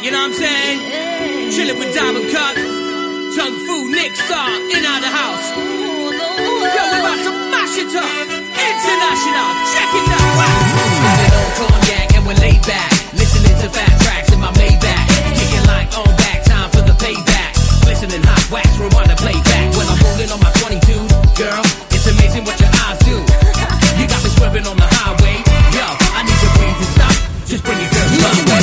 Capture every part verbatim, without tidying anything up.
You know what I'm saying? Chilling with Diamond Cut, Tung Fu, Nick Star, in out the house. Yo, we're about to mash it up. International, check it out. Sipping on cognac and we're laid back, listening to fat tracks in my Maybach. Kicking like on back, time for the payback. Listening hot wax, rewind and play back. When I'm rolling on my twenty-two, girl, it's amazing what your eyes do. You got me swerving on the highway. Yo, I need to breathe and stop. Just bring your girl my way.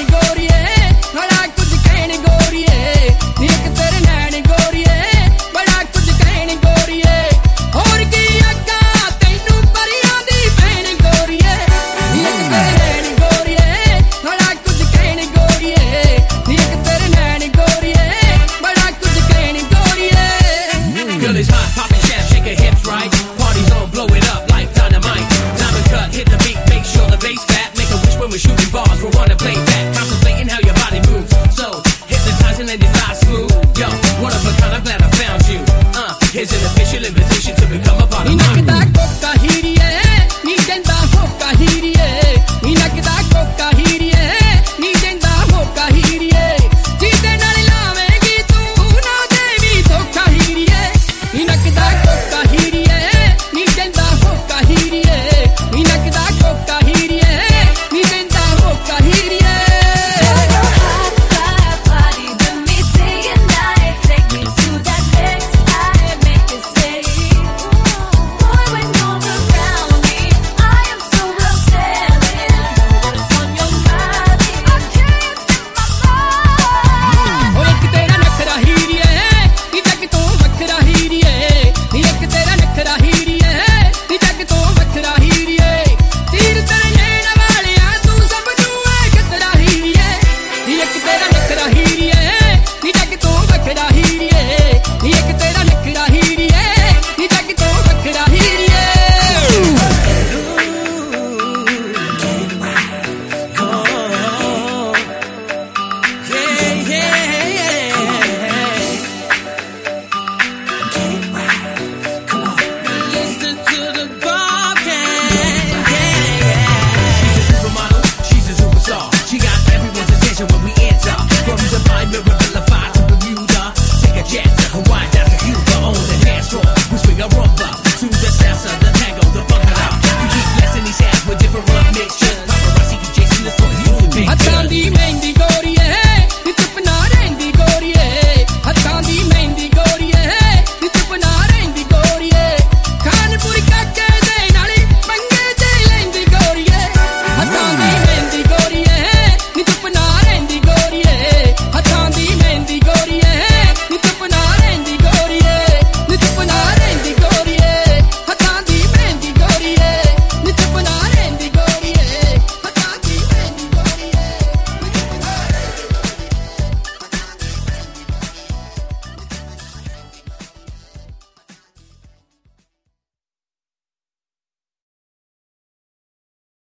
Girl is hot, poppin' shaft, shake her hips right. Party's on, blow it up like dynamite. Diamond Cut, hit the beat, make sure the bass fat. Make a wish when we're shooting bars, we'll run and play.